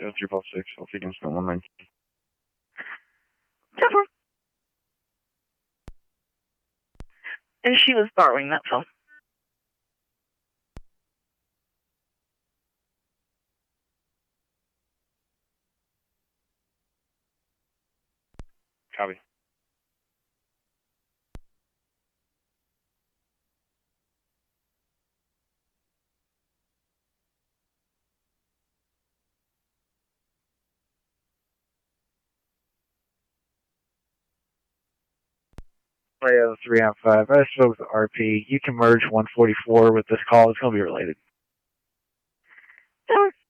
356. I'll take incident 119. Definitely. And she was borrowing that phone. Copy. Area 3-5. I spoke with RP. You can merge 144 with this call. It's going to be related.